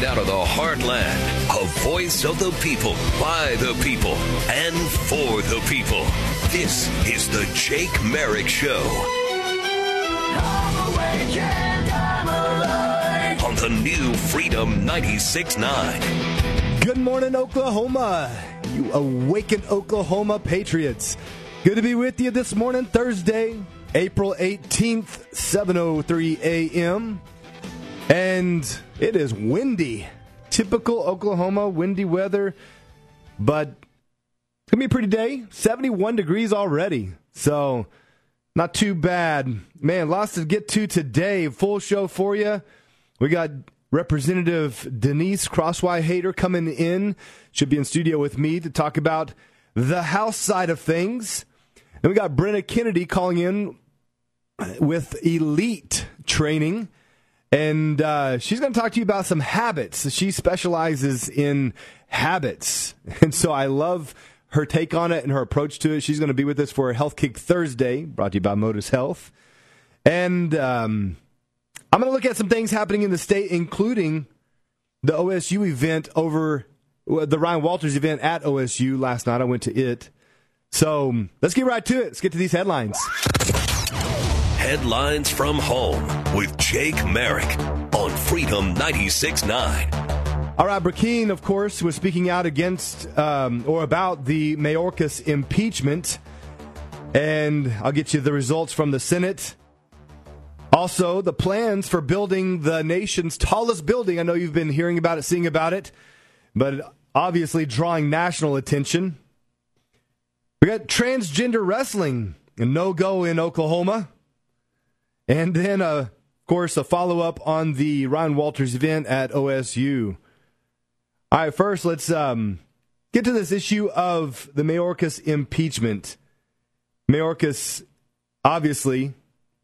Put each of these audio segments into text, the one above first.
out of the heartland. A voice of the people, by the people, and for the people. This is the Jake Merrick Show. I'm awake and I'm alive. On the new Freedom 96.9. Good morning, Oklahoma. You awakened Oklahoma Patriots. Good to be with you this morning, Thursday, April 18th, 7:03 a.m. And it is windy. Typical Oklahoma windy weather. But it's going to be a pretty day. 71 degrees already. So not too bad. Man, lots to get to today. Full show for you. We got Representative Denise Crosswhite-Hader coming in. Should be in studio with me to talk about the House side of things. And we got Brenna Kennedy calling in with elite training. And she's going to talk to you about some habits. She specializes in habits. And so I love her take on it and her approach to it. She's going to be with us for Health Kick Thursday, brought to you by Modus Health. And I'm going to look at some things happening in the state, including the OSU event over the Ryan Walters event at OSU last night. I went to it. So let's get right to it. Let's get to these headlines. Headlines from home with Jake Merrick on Freedom 96.9. All right, Burkeen, of course, was speaking out against or about the Mayorkas impeachment. And I'll get you the results from the Senate. Also, the plans for building the nation's tallest building. I know you've been hearing about it, seeing about it, but obviously drawing national attention. We got transgender wrestling, a no-go in Oklahoma. And then, of course, a follow-up on the Ryan Walters event at OSU. All right, first, let's get to this issue of the Mayorkas impeachment. Mayorkas, obviously,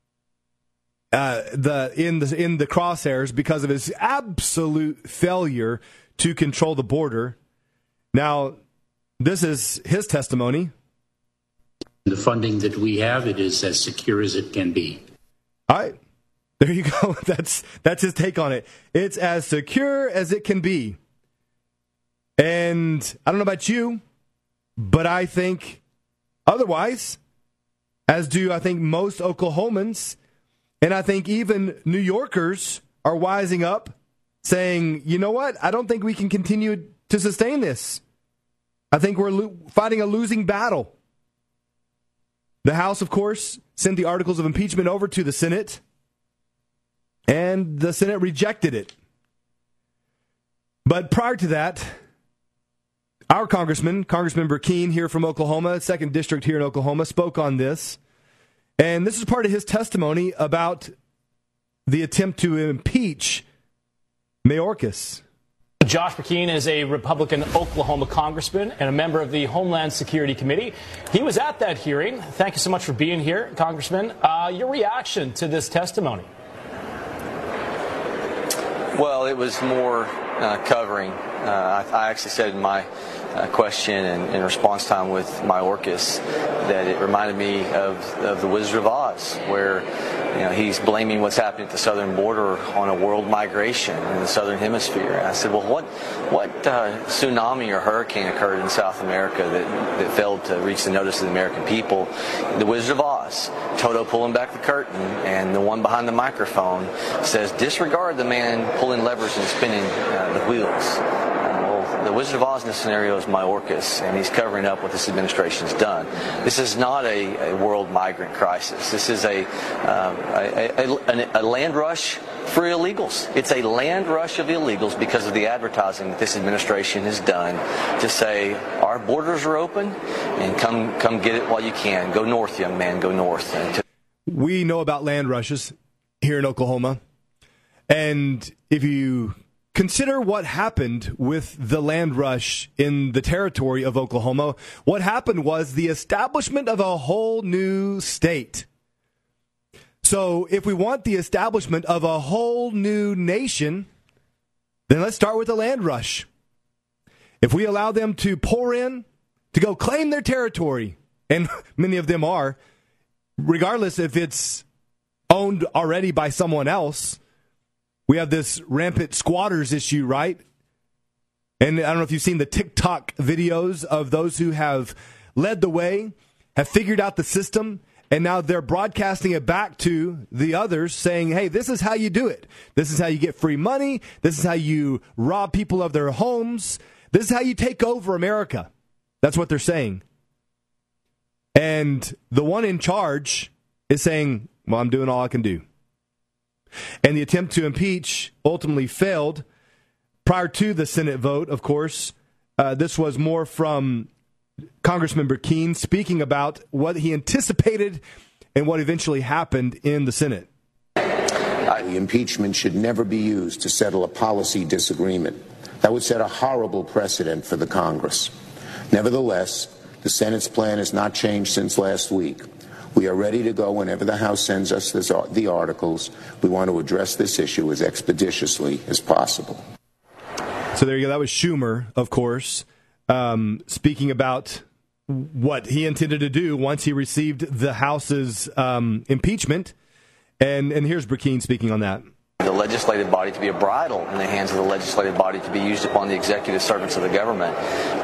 in the crosshairs because of his absolute failure to control the border. Now, this is his testimony. The funding that we have, it is as secure as it can be. All right, there you go. That's his take on it. It's as secure as it can be. And I don't know about you, but I think otherwise, as do I think most Oklahomans, and I think even New Yorkers are wising up, saying, you know what? I don't think we can continue to sustain this. I think we're fighting a losing battle. The House, of course, sent the articles of impeachment over to the Senate, and the Senate rejected it. But prior to that, our Congressman Burkeen here from Oklahoma, 2nd District here in Oklahoma, spoke on this. And this is part of his testimony about the attempt to impeach Mayorkas. Josh Burkeen is a Republican Oklahoma congressman and a member of the Homeland Security Committee. He was at that hearing. Thank you so much for being here, Congressman. Your reaction to this testimony? Well, it was more covering. I actually said in my question and in response time with Mayorkas that it reminded me of the Wizard of Oz, where he's blaming what's happening at the southern border on a world migration in the southern hemisphere. And I said, well, what tsunami or hurricane occurred in South America that failed to reach the notice of the American people? The Wizard of Oz, Toto pulling back the curtain, and the one behind the microphone says, disregard the man pulling levers and spinning the wheels. The Wizard of Oz in this scenario is Mayorkas, and he's covering up what this administration's done. This is not a world migrant crisis. This is a land rush for illegals. It's a land rush of illegals because of the advertising that this administration has done to say our borders are open and come get it while you can. Go north, young man, go north. We know about land rushes here in Oklahoma, and if you consider what happened with the land rush in the territory of Oklahoma. What happened was the establishment of a whole new state. So if we want the establishment of a whole new nation, then let's start with the land rush. If we allow them to pour in, to go claim their territory, and many of them are, regardless if it's owned already by someone else, we have this rampant squatters issue, right? And I don't know if you've seen the TikTok videos of those who have led the way, have figured out the system, and now they're broadcasting it back to the others saying, hey, this is how you do it. This is how you get free money. This is how you rob people of their homes. This is how you take over America. That's what they're saying. And the one in charge is saying, well, I'm doing all I can do. And the attempt to impeach ultimately failed. Prior to the Senate vote, of course, this was more from Congressmember Keene speaking about what he anticipated and what eventually happened in the Senate. The impeachment should never be used to settle a policy disagreement. That would set a horrible precedent for the Congress. Nevertheless, the Senate's plan has not changed since last week. We are ready to go whenever the House sends us the articles. We want to address this issue as expeditiously as possible. So there you go. That was Schumer, of course, speaking about what he intended to do once he received the House's impeachment. And here's Burkeen speaking on that. The legislative body to be a bridle in the hands of the legislative body to be used upon the executive servants of the government.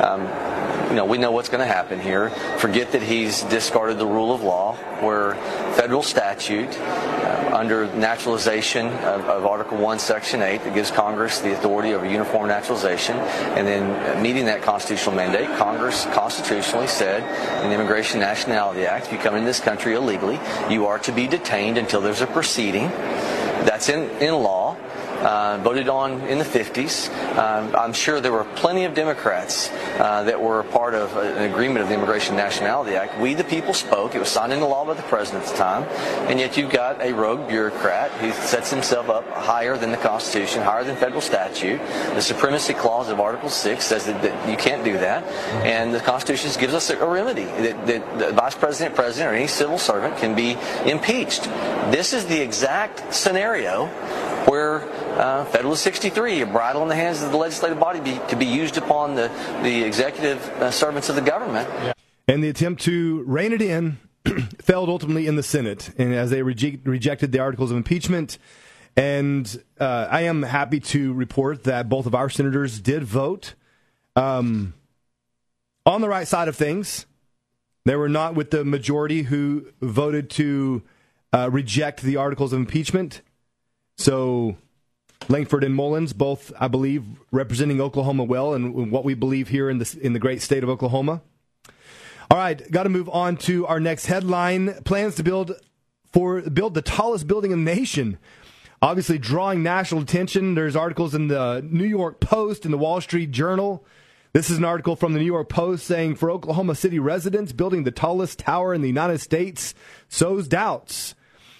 We know what's going to happen here. Forget that he's discarded the rule of law, where federal statute under naturalization of Article 1, Section 8, that gives Congress the authority over uniform naturalization, and then meeting that constitutional mandate, Congress constitutionally said in the Immigration Nationality Act, if you come into this country illegally, you are to be detained until there's a proceeding. That's in law. Voted on in the 50s. I'm sure there were plenty of Democrats that were a part of an agreement of the Immigration Nationality Act. We, the people, spoke. It was signed into law by the president at the time. And yet you've got a rogue bureaucrat who sets himself up higher than the Constitution, higher than federal statute. The Supremacy Clause of Article 6 says that you can't do that. And the Constitution gives us a remedy that the vice president, president, or any civil servant can be impeached. This is the exact scenario where Federalist 63, a bridle in the hands of the legislative body to be used upon the executive servants of the government. Yeah. And the attempt to rein it in failed ultimately in the Senate, and as they rejected the articles of impeachment. And I am happy to report that both of our senators did vote on the right side of things. They were not with the majority who voted to reject the articles of impeachment. So Lankford and Mullins, both, I believe, representing Oklahoma well and what we believe here in the great state of Oklahoma. All right, got to move on to our next headline. Plans to build the tallest building in the nation. Obviously drawing national attention. There's articles in the New York Post and the Wall Street Journal. This is an article from the New York Post saying, for Oklahoma City residents, building the tallest tower in the United States sows doubts.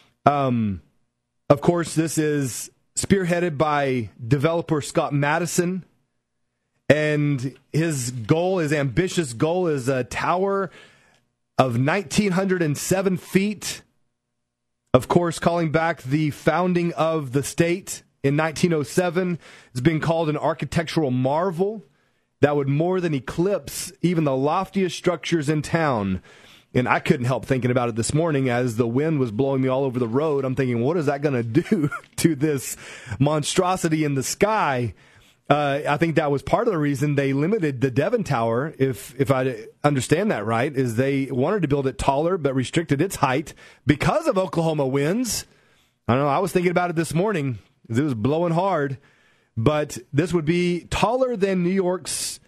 Of course, this is spearheaded by developer Scott Madison, and his ambitious goal is a tower of 1,907 feet. Of course, calling back the founding of the state in 1907. It's been called an architectural marvel that would more than eclipse even the loftiest structures in town. And I couldn't help thinking about it this morning as the wind was blowing me all over the road. I'm thinking, what is that going to do to this monstrosity in the sky? I think that was part of the reason they limited the Devon Tower, if I understand that right, is they wanted to build it taller but restricted its height because of Oklahoma winds. I don't know. I was thinking about it this morning. It was blowing hard. But this would be taller than New York's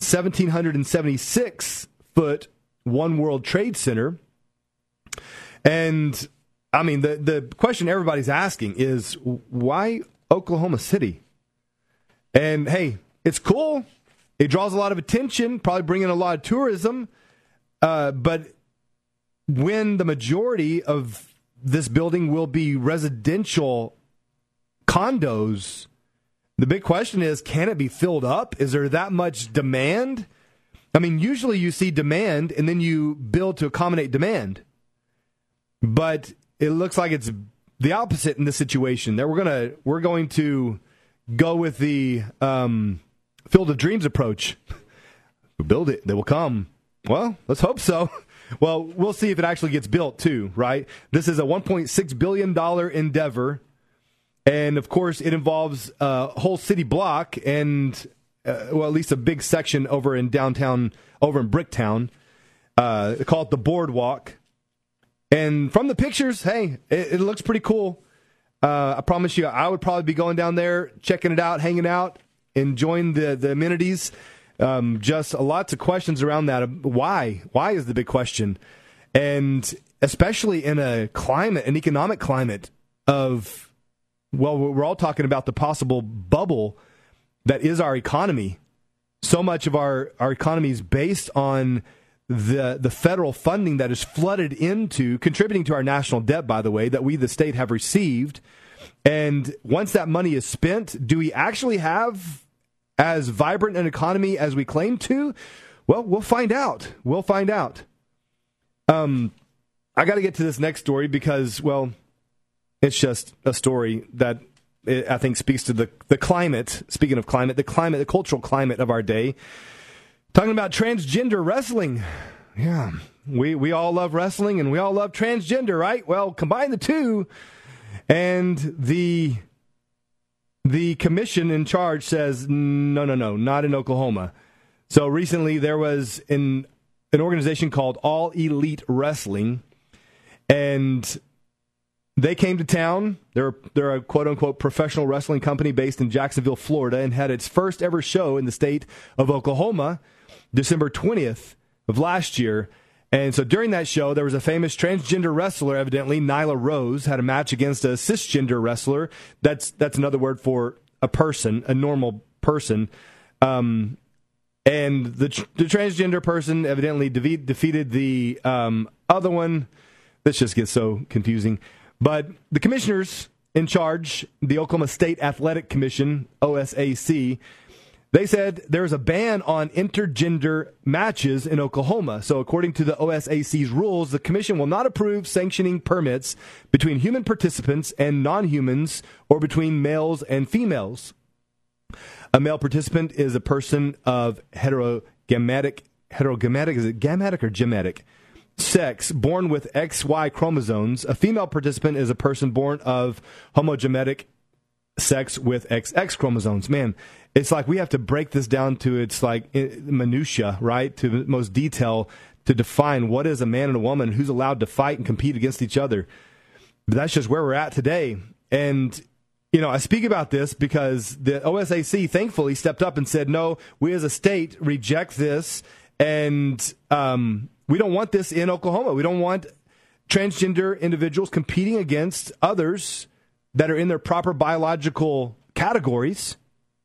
1,776-foot One World Trade Center. And, I mean, the question everybody's asking is, why Oklahoma City? And, hey, it's cool. It draws a lot of attention, probably bringing a lot of tourism. But when the majority of this building will be residential condos, the big question is, can it be filled up? Is there that much demand? I mean, usually you see demand and then you build to accommodate demand. But it looks like it's the opposite in this situation. That we're going to go with the Field of Dreams approach. We'll build it, they will come. Well, let's hope so. Well, we'll see if it actually gets built too, right? This is a $1.6 billion endeavor. And, of course, it involves a whole city block and, at least a big section over in downtown, over in Bricktown. They call it the Boardwalk. And from the pictures, hey, it looks pretty cool. I promise you, I would probably be going down there, checking it out, hanging out, enjoying the amenities. Just lots of questions around that. Why? Why is the big question? And especially in a climate, an economic climate of, well, we're all talking about the possible bubble that is our economy. So much of our economy is based on the federal funding that is flooded into, contributing to our national debt, by the way, that we, the state, have received. And once that money is spent, do we actually have as vibrant an economy as we claim to? Well, we'll find out. We'll find out. I got to get to this next story because, well, it's just a story that I think speaks to the climate. Speaking of climate, the cultural climate of our day. Talking about transgender wrestling. Yeah, we all love wrestling and we all love transgender, right? Well, combine the two, and the commission in charge says, no, not in Oklahoma. So recently there was an organization called All Elite Wrestling, and they came to town. They're a quote-unquote professional wrestling company based in Jacksonville, Florida, and had its first ever show in the state of Oklahoma, December 20th of last year. And so during that show, there was a famous transgender wrestler, evidently, Nyla Rose, had a match against a cisgender wrestler. That's another word for a person, a normal person. And the transgender person evidently defeated the other one. This just gets so confusing. But the commissioners in charge, the Oklahoma State Athletic Commission, OSAC, they said there's a ban on intergender matches in Oklahoma. So according to the OSAC's rules, the commission will not approve sanctioning permits between human participants and non-humans or between males and females. A male participant is a person of heterogametic, is it gametic or gemetic? Sex, born with XY chromosomes. A female participant is a person born of homogenetic sex with XX chromosomes. Man, it's like we have to break this down to its like minutia, right? To the most detail to define what is a man and a woman, who's allowed to fight and compete against each other. But that's just where we're at today. And, you know, I speak about this because the OSAC thankfully stepped up and said, no, we as a state reject this. And we don't want this in Oklahoma. We don't want transgender individuals competing against others that are in their proper biological categories.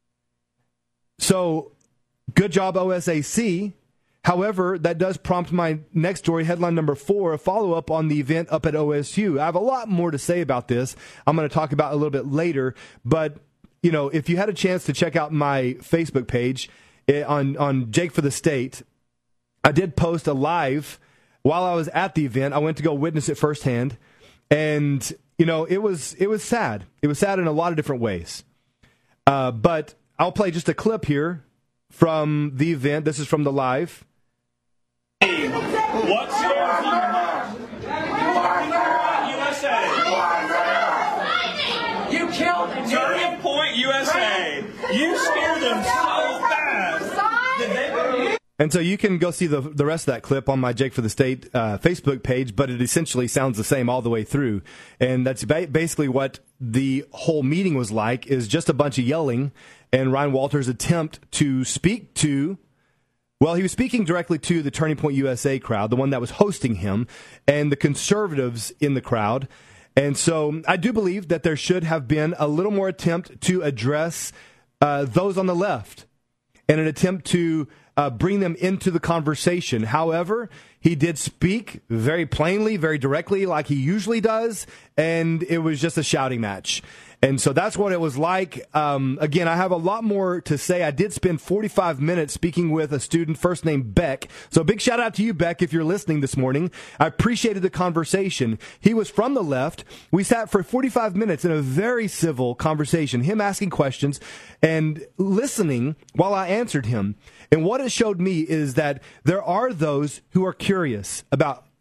So, good job, OSAC. However, that does prompt my next story, headline number 4, a follow-up on the event up at OSU. I have a lot more to say about this. I'm going to talk about it a little bit later. But, you know, if you had a chance to check out my Facebook page on Jake for the State, I did post a live while I was at the event. I went to go witness it firsthand. And, you know, it was sad. It was sad in a lot of different ways. But I'll play just a clip here from the event. This is from the live. What scares you most? USA. You killed Turning Point USA. You scared them so fast. And so you can go see the rest of that clip on my Jake for the State Facebook page, but it essentially sounds the same all the way through. And that's basically what the whole meeting was like, is just a bunch of yelling and Ryan Walters' attempt to speak to, well, he was speaking directly to the Turning Point USA crowd, the one that was hosting him, and the conservatives in the crowd. And so I do believe that there should have been a little more attempt to address those on the left and an attempt to bring them into the conversation. However, he did speak very plainly, very directly, like he usually does, and it was just a shouting match. And so that's what it was like. Again, I have a lot more to say. I did spend 45 minutes speaking with a student, first name Beck. So big shout out to you, Beck, if you're listening this morning. I appreciated the conversation. He was from the left. We sat for 45 minutes in a very civil conversation, him asking questions and listening while I answered him. And what it showed me is that there are those who are curious about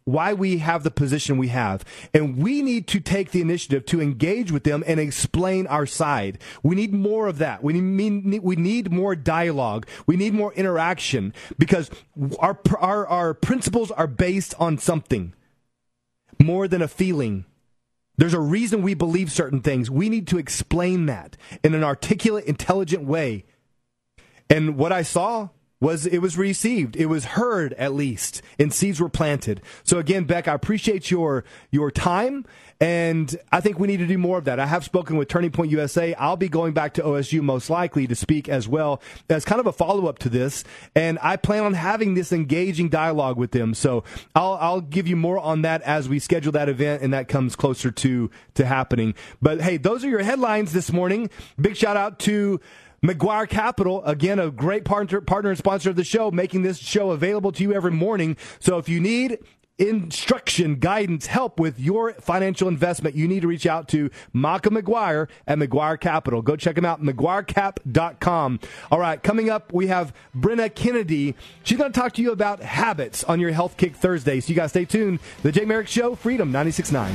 why we have the position we have. And we need to take the initiative to engage with them and explain our side. We need more of that. We need more dialogue. We need more interaction, because our principles are based on something more than a feeling. There's a reason we believe certain things. We need to explain that in an articulate, intelligent way. And what I saw was it was received. It was heard, at least, and seeds were planted. So again, Beck, I appreciate your time, and I think we need to do more of that. I have spoken with Turning Point USA. I'll be going back to OSU most likely to speak as well as kind of a follow-up to this, and I plan on having this engaging dialogue with them. So I'll give you more on that as we schedule that event, and that comes closer to happening. But hey, those are your headlines this morning. Big shout out to McGuire Capital, again, a great partner and sponsor of the show, making this show available to you every morning. So if you need instruction, guidance, help with your financial investment, you need to reach out to Maka McGuire at McGuire Capital. Go check them out, McGuireCap.com. All right, coming up, we have Brenna Kennedy. She's going to talk to you about habits on your Health Kick Thursday. So you guys stay tuned. The Jake Merrick Show, Freedom 96.9.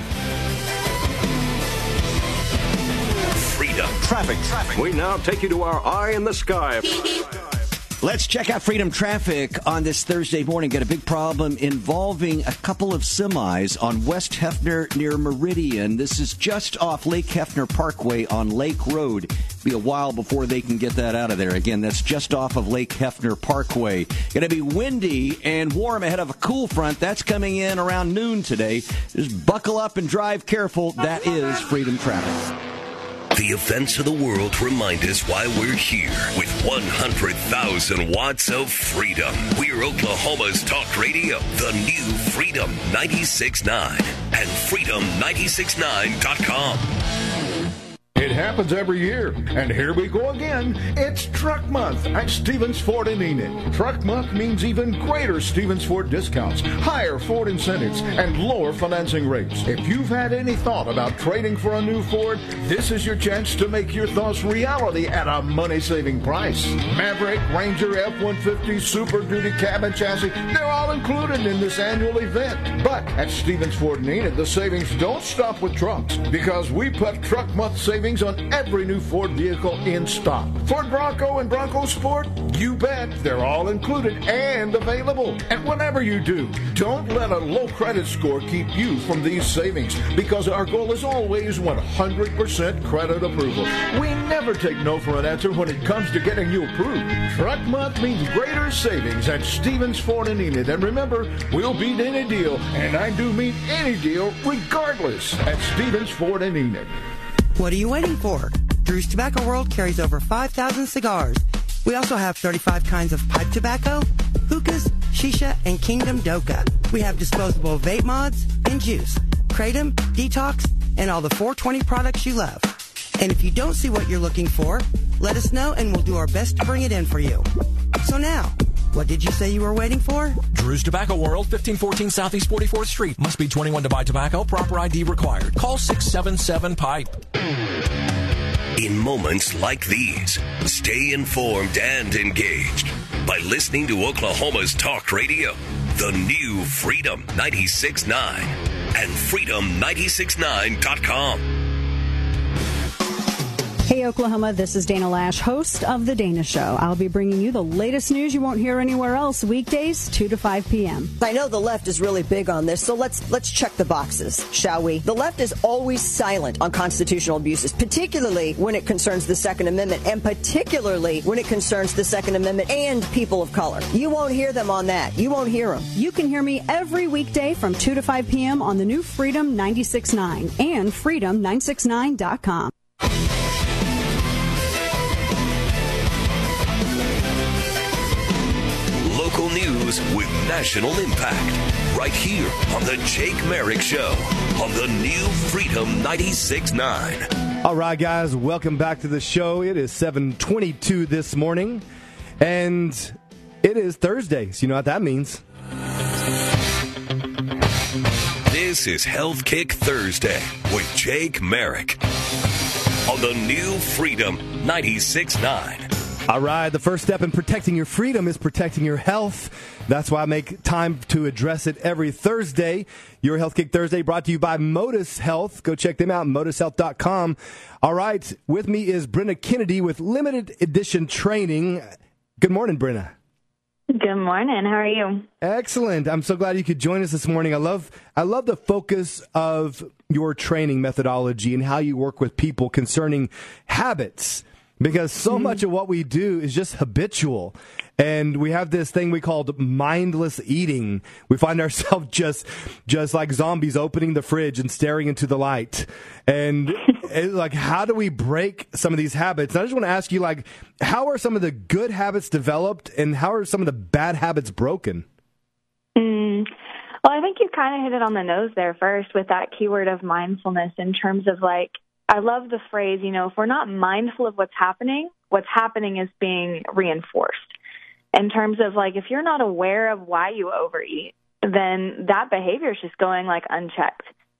Traffic. We now take you to our eye in the sky. Let's check out Freedom Traffic on this Thursday morning. Got a big problem involving a couple of semis on West Hefner near Meridian. This is just off Lake Hefner Parkway on Lake Road. Be a while before they can get that out of there. Again, that's just off of Lake Hefner Parkway. Going to be windy and warm ahead of a cool front. That's coming in around noon today. Just buckle up and drive careful. That is Freedom Traffic. The events of the world remind us why we're here with 100,000 watts of freedom. We're Oklahoma's talk radio, the new Freedom 96.9 and freedom969.com. It happens every year, and here we go again. It's Truck Month at Stevens Ford in Enid. Truck Month means even greater Stevens Ford discounts, higher Ford incentives, and lower financing rates. If you've had any thought about trading for a new Ford, this is your chance to make your thoughts reality at a money-saving price. Maverick, Ranger, F-150, Super Duty, cab and chassis, they're all included in this annual event. But at Stevens Ford in Enid, the savings don't stop with trucks, because we put Truck Month savings on every new Ford vehicle in stock. Ford Bronco and Bronco Sport, you bet, they're all included and available. And whatever you do, don't let a low credit score keep you from these savings, because our goal is always 100% credit approval. We never take no for an answer when it comes to getting you approved. Truck Month means greater savings at Stevens Ford in Enid. And remember, we'll beat any deal, and I do mean any deal, regardless, at Stevens Ford in Enid. What are you waiting for? Drew's Tobacco World carries over 5,000 cigars. We also have 35 kinds of pipe tobacco, hookahs, shisha, and Kingdom Doka. We have disposable vape mods and juice, Kratom, Detox, and all the 420 products you love. And if you don't see what you're looking for, let us know and we'll do our best to bring it in for you. So now, what did you say you were waiting for? Drew's Tobacco World, 1514 Southeast 44th Street. Must be 21 to buy tobacco. Proper ID required. Call 677-PIPE. In moments like these, stay informed and engaged by listening to Oklahoma's talk radio, the new Freedom 96.9 and freedom969.com. Hey, Oklahoma, this is Dana Lash, host of The Dana Show. I'll be bringing you the latest news you won't hear anywhere else, weekdays, 2 to 5 p.m. I know the left is really big on this, so let's check the boxes, shall we? The left is always silent on constitutional abuses, particularly when it concerns the Second Amendment, and particularly when it concerns the Second Amendment and people of color. You won't hear them on that. You won't hear them. You can hear me every weekday from 2 to 5 p.m. on the new Freedom 96.9 and freedom969.com. Local news with national impact. Right here on the Jake Merrick Show on the new Freedom 96.9. All right, guys, welcome back to the show. It is 7:22 this morning, and it is Thursday, so you know what that means. This is Health Kick Thursday with Jake Merrick on the new Freedom 96.9 All right, the first step in protecting your freedom is protecting your health. That's why I make time to address it every Thursday. Your Health Kick Thursday brought to you by Modus Health. Go check them out, modushealth.com. All right, with me is Brenna Kennedy with Limited Edition Training. Good morning, Brenna. Good morning. How are you? Excellent. I'm so glad you could join us this morning. I love the focus of your training methodology and how you work with people concerning habits. Because so much of what we do is just habitual. And we have this thing we called mindless eating. We find ourselves just like zombies opening the fridge and staring into the light. And like, how do we break some of these habits? And I just want to ask you, like, how are some of the good habits developed and how are some of the bad habits broken? Well, I think you kind of hit it on the nose there first with that keyword of mindfulness in terms of, like, I love the phrase, if we're not mindful of what's happening is being reinforced. In terms of, like, if you're not aware of why you overeat, then that behavior is just going, like, unchecked.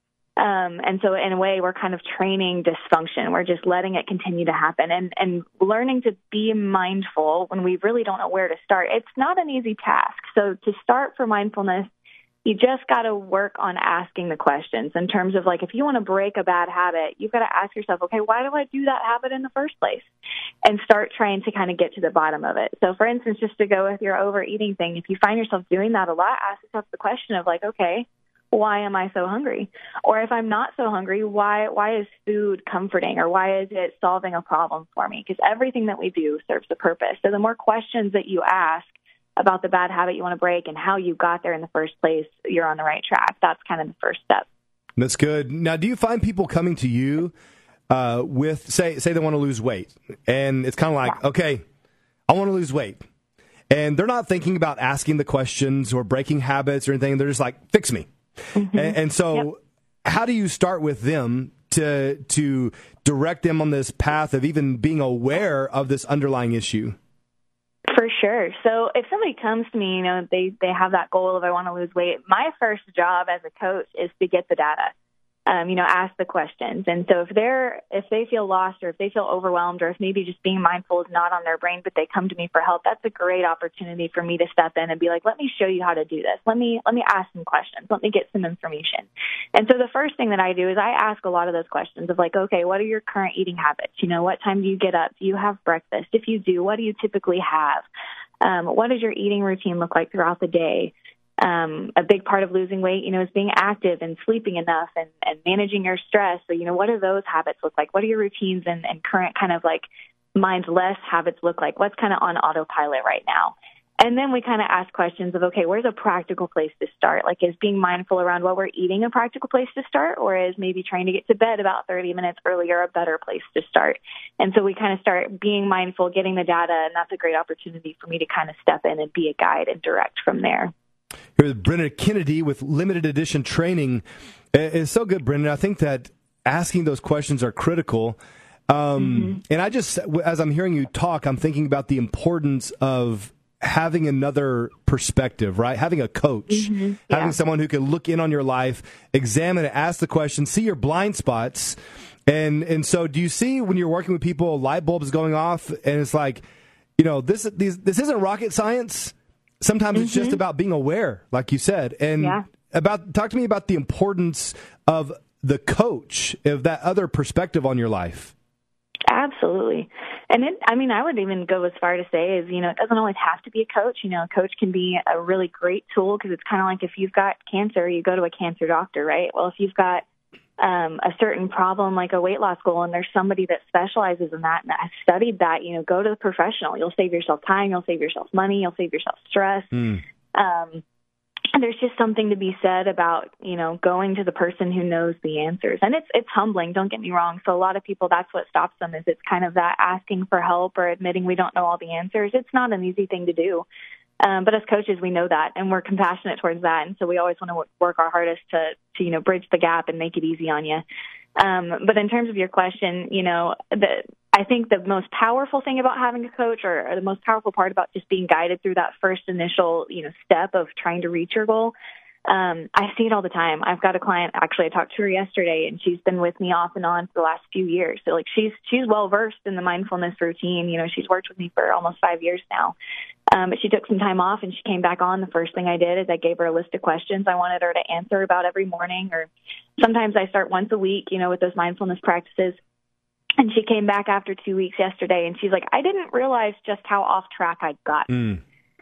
And so in a way, we're kind of training dysfunction. We're just letting it continue to happen and learning to be mindful when we really don't know where to start. It's not an easy task. So to start for mindfulness, you just got to work on asking the questions in terms of, like, if you want to break a bad habit, you've got to ask yourself, okay, why do I do that habit in the first place? And start trying to kind of get to the bottom of it. So, for instance, just to go with your overeating thing, if you find yourself doing that a lot, ask yourself the question of, like, okay, why am I so hungry? Or if I'm not so hungry, why is food comforting? Or why is it solving a problem for me? Because everything that we do serves a purpose. So the more questions that you ask about the bad habit you want to break and how you got there in the first place, you're on the right track. That's kind of the first step. That's good. Now, do you find people coming to you with, say they want to lose weight, and it's kind of like, okay, I want to lose weight, and they're not thinking about asking the questions or breaking habits or anything. They're just like, fix me. Mm-hmm. And so how do you start with them to direct them on this path of even being aware of this underlying issue? For sure. So if somebody comes to me, they have that goal of, I want to lose weight, my first job as a coach is to get the data, ask the questions. And so if they feel lost or if they feel overwhelmed or if maybe just being mindful is not on their brain, but they come to me for help, that's a great opportunity for me to step in and be like, let me show you how to do this. Let me ask some questions. Let me get some information. And so the first thing that I do is I ask a lot of those questions of, like, okay, what are your current eating habits? What time do you get up? Do you have breakfast? If you do, what do you typically have? What does your eating routine look like throughout the day? A big part of losing weight, is being active and sleeping enough and managing your stress. So, what do those habits look like? What do your routines and current kind of, like, mindless habits look like? What's kind of on autopilot right now? And then we kind of ask questions of, okay, where's a practical place to start? Like, is being mindful around what we're eating a practical place to start, or is maybe trying to get to bed about 30 minutes earlier a better place to start? And so we kind of start being mindful, getting the data, and that's a great opportunity for me to kind of step in and be a guide and direct from there. Here's Brenna Kennedy with Limited Edition Training. It's so good, Brenna. I think that asking those questions are critical. And I just, as I'm hearing you talk, I'm thinking about the importance of having another perspective, right? Having a coach, having someone who can look in on your life, examine it, ask the questions, see your blind spots. And so do you see when you're working with people, light bulbs going off and it's like, this isn't rocket science. Sometimes it's just about being aware, like you said. And talk to me about the importance of the coach, of that other perspective on your life. Absolutely. And I would even go as far to say is, it doesn't always have to be a coach. A coach can be a really great tool because it's kind of like if you've got cancer, you go to a cancer doctor, right? Well, if you've got a certain problem like a weight loss goal and there's somebody that specializes in that and has studied that, go to the professional. You'll save yourself time. You'll save yourself money. You'll save yourself stress. And there's just something to be said about, going to the person who knows the answers. And it's humbling, don't get me wrong. So a lot of people, that's what stops them is it's kind of that asking for help or admitting we don't know all the answers. It's not an easy thing to do. But as coaches, we know that, and we're compassionate towards that. And so we always want to work our hardest to bridge the gap and make it easy on you. But in terms of your question, I think the most powerful thing about having a coach or the most powerful part about just being guided through that first initial, step of trying to reach your goal I see it all the time. I've got a client, actually, I talked to her yesterday, and she's been with me off and on for the last few years. So, like, she's well-versed in the mindfulness routine. You know, she's worked with me for almost 5 years now. But she took some time off, and she came back on. The first thing I did is I gave her a list of questions I wanted her to answer about every morning, or sometimes I start once a week, you know, with those mindfulness practices. And she came back after 2 weeks yesterday, and she's like, I didn't realize just how off track I'd gotten.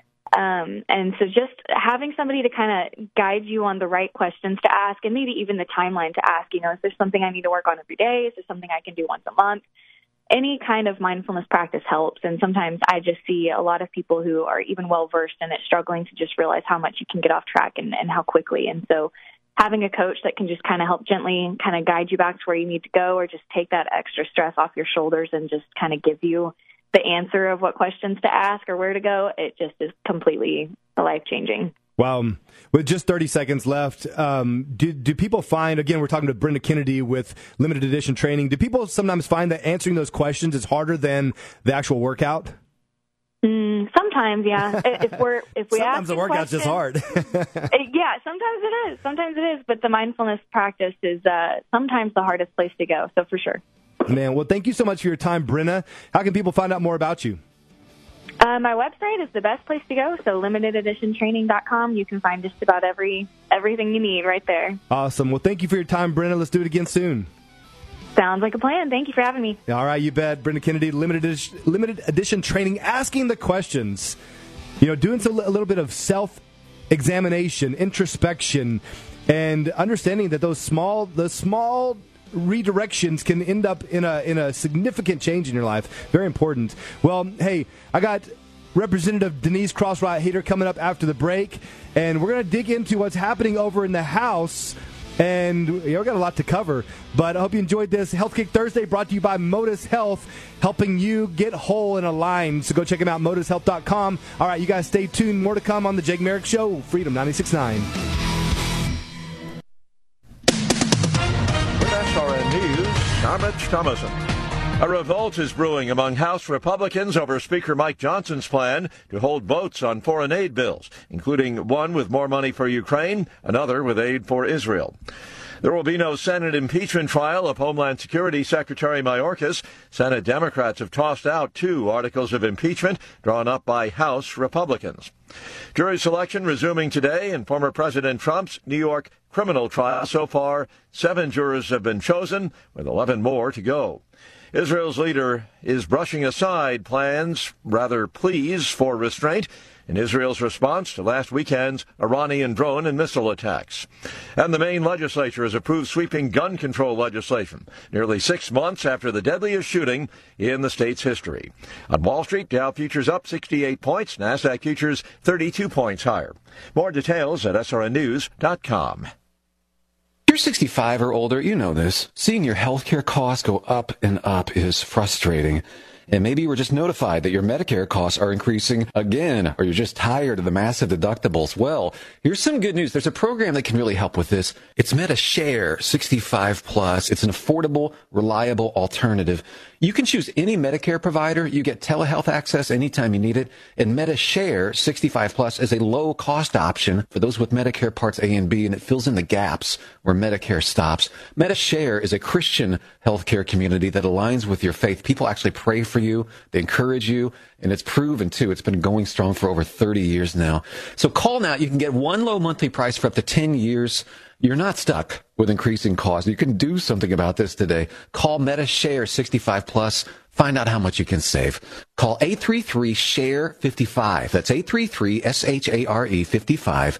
And so just having somebody to kind of guide you on the right questions to ask, and maybe even the timeline to ask, you know, is there something I need to work on every day? Is there something I can do once a month? Any kind of mindfulness practice helps. And sometimes I just see a lot of people who are even well-versed in it struggling to just realize how much you can get off track and how quickly. And so having a coach that can just kind of help gently kind of guide you back to where you need to go, or just take that extra stress off your shoulders and just kind of give you the answer of what questions to ask or where to go, it just is completely life-changing. Well, with just 30 seconds left, do people find, again, we're talking to Brenda Kennedy with limited edition training, do people sometimes find that answering those questions is harder than the actual workout? Sometimes, yeah. If we sometimes the workout's just hard. Yeah, sometimes it is. Sometimes it is. But the mindfulness practice is sometimes the hardest place to go. So for sure. Man, well, thank you so much for your time, Brenna. How can people find out more about you? My website is the best place to go. So limitededitiontraining.com. You can find just about everything you need right there. Awesome. Well, thank you for your time, Brenna. Let's do it again soon. Sounds like a plan. Thank you for having me. All right, you bet. Brenda Kennedy, limited edition training, asking the questions. You know, doing a little bit of self-examination, introspection, and understanding that the small redirections can end up in a significant change in your life. Very important. Well, hey, I got Representative Denise Cross-Wright-Hayter coming up after the break, and we're going to dig into what's happening over in the House. And we've got a lot to cover, but I hope you enjoyed this. Health Kick Thursday brought to you by Modus Health, helping you get whole and aligned. So go check them out, modushealth.com. All right, you guys stay tuned. More to come on The Jake Merrick Show, Freedom 96.9. With SRN News, I'm Rich Thomason. A revolt is brewing among House Republicans over Speaker Mike Johnson's plan to hold votes on foreign aid bills, including one with more money for Ukraine, another with aid for Israel. There will be no Senate impeachment trial of Homeland Security Secretary Mayorkas. Senate Democrats have tossed out 2 articles of impeachment drawn up by House Republicans. Jury selection resuming today in former President Trump's New York criminal trial. So far, 7 jurors have been chosen, with 11 more to go. Israel's leader is brushing aside pleas for restraint in Israel's response to last weekend's Iranian drone and missile attacks. And the Maine legislature has approved sweeping gun control legislation, nearly 6 months after the deadliest shooting in the state's history. On Wall Street, Dow futures up 68 points, NASDAQ futures 32 points higher. More details at srnnews.com. If you're 65 or older, you know this. Seeing your healthcare costs go up and up is frustrating. And maybe you were just notified that your Medicare costs are increasing again, or you're just tired of the massive deductibles. Well, here's some good news. There's a program that can really help with this. It's MediShare 65 Plus. It's an affordable, reliable alternative. You can choose any Medicare provider. You get telehealth access anytime you need it. And MediShare 65 Plus is a low-cost option for those with Medicare Parts A and B, and it fills in the gaps where Medicare stops. MediShare is a Christian healthcare community that aligns with your faith. People actually pray for you. They encourage you. And it's proven, too. It's been going strong for over 30 years now. So call now. You can get one low monthly price for up to 10 years. You're not stuck with increasing costs. You can do something about this today. Call MediShare 65 Plus. Find out how much you can save. Call 833-SHARE-55. That's 833-SHARE-55.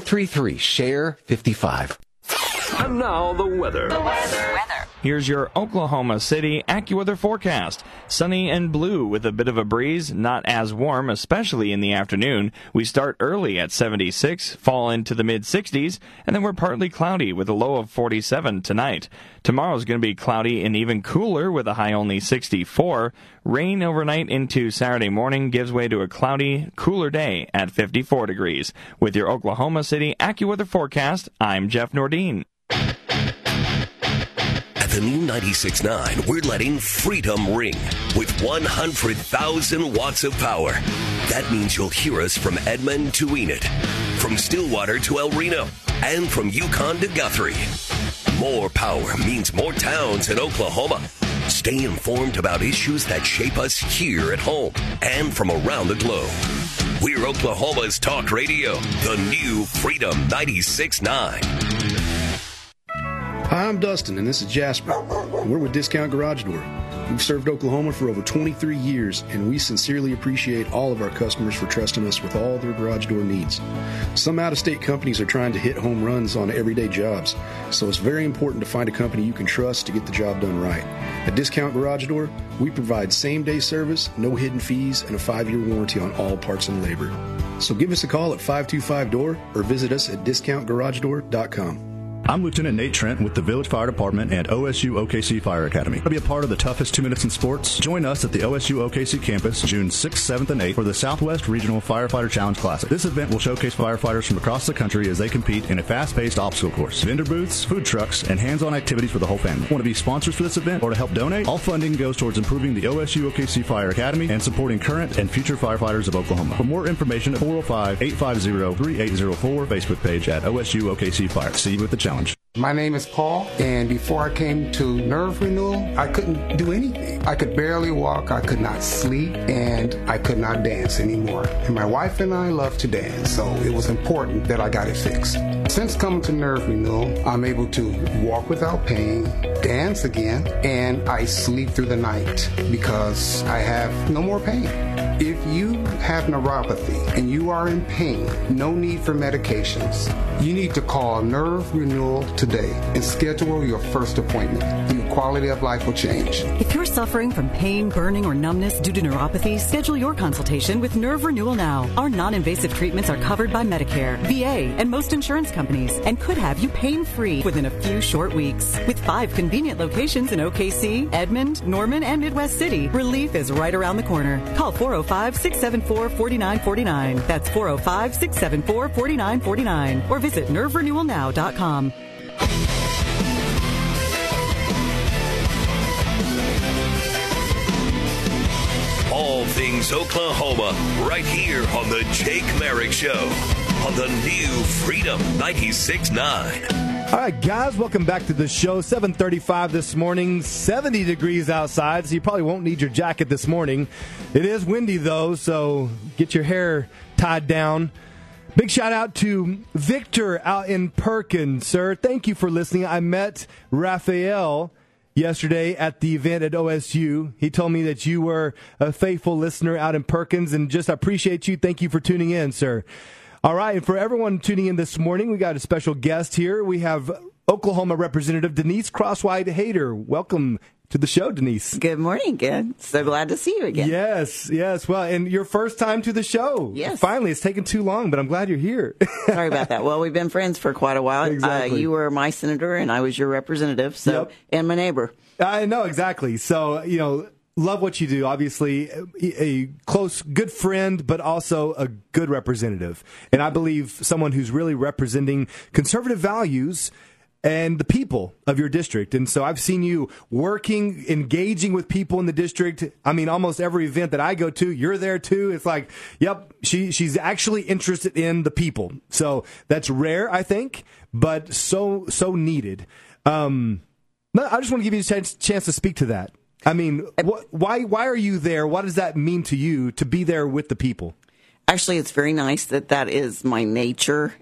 833-SHARE-55. And now the weather. Here's your Oklahoma City AccuWeather forecast. Sunny and blue with a bit of a breeze, not as warm, especially in the afternoon. We start early at 76, fall into the mid-60s, and then we're partly cloudy with a low of 47 tonight. Tomorrow's going to be cloudy and even cooler with a high only 64. Rain overnight into Saturday morning gives way to a cloudy, cooler day at 54 degrees. With your Oklahoma City AccuWeather forecast, I'm Jeff Nordine. the new 96.9, we're letting freedom ring with 100,000 watts of power. That means you'll hear us from Edmond to Enid, from Stillwater to El Reno, and from Yukon to Guthrie. More power means more towns in Oklahoma. Stay informed about issues that shape us here at home and from around the globe. We're Oklahoma's talk radio, the new Freedom 96.9. Hi, I'm Dustin, and this is Jasper. We're with Discount Garage Door. We've served Oklahoma for over 23 years, and we sincerely appreciate all of our customers for trusting us with all their garage door needs. Some out-of-state companies are trying to hit home runs on everyday jobs, so it's very important to find a company you can trust to get the job done right. At Discount Garage Door, we provide same-day service, no hidden fees, and a 5-year warranty on all parts and labor. So give us a call at 525-DOOR or visit us at discountgaragedoor.com. I'm Lieutenant Nate Trent with the Village Fire Department and OSU OKC Fire Academy. To be a part of the toughest 2 minutes in sports, join us at the OSU OKC campus June 6th, 7th, and 8th for the Southwest Regional Firefighter Challenge Classic. This event will showcase firefighters from across the country as they compete in a fast-paced obstacle course. Vendor booths, food trucks, and hands-on activities for the whole family. Want to be sponsors for this event or to help donate? All funding goes towards improving the OSU OKC Fire Academy and supporting current and future firefighters of Oklahoma. For more information, 405-850-3804, Facebook page at OSU OKC Fire. See you at the challenge. My name is Paul, and before I came to Nerve Renewal, I couldn't do anything. I could barely walk, I could not sleep, and I could not dance anymore. And my wife and I love to dance, so it was important that I got it fixed. Since coming to Nerve Renewal, I'm able to walk without pain, dance again, and I sleep through the night because I have no more pain. If you have neuropathy and you are in pain, no need for medications. You need to call Nerve Renewal today and schedule your first appointment. Your quality of life will change. If you're suffering from pain, burning, or numbness due to neuropathy, schedule your consultation with Nerve Renewal now. Our non-invasive treatments are covered by Medicare, VA, and most insurance companies and could have you pain-free within a few short weeks. With 5 convenient locations in OKC, Edmond, Norman, and Midwest City, relief is right around the corner. Call 405-674-4949. That's 405-674-4949. Or visit nerverenewalnow.com. All things Oklahoma, right here on the Jake Merrick Show, on the new Freedom 96.9. All right, guys, welcome back to the show. 7:35 this morning, 70 degrees outside, so you probably won't need your jacket this morning. It is windy, though, so get your hair tied down. Big shout out to Victor out in Perkins, sir. Thank you for listening. I met Raphael yesterday at the event at OSU. He told me that you were a faithful listener out in Perkins, and just appreciate you. Thank you for tuning in, sir. All right, and for everyone tuning in this morning, we got a special guest here. We have Oklahoma Representative Denise Crosswhite-Hayter. Welcome to the show, Denise. Good morning, good. So glad to see you again. Yes. Well, and your first time to the show. Yes. Finally, it's taken too long, but I'm glad you're here. Sorry about that. Well, we've been friends for quite a while. Exactly. You were my senator, and I was your representative, and my neighbor. I know, exactly. So, love what you do. Obviously, a close, good friend, but also a good representative. And I believe someone who's really representing conservative values and the people of your district. And so I've seen you working, engaging with people in the district. I mean, almost every event that I go to, you're there too. It's like, yep, she's actually interested in the people. So that's rare, I think, but so needed. I just want to give you a chance to speak to that. I mean, why are you there? What does that mean to you to be there with the people? Actually, it's very nice that is my nature.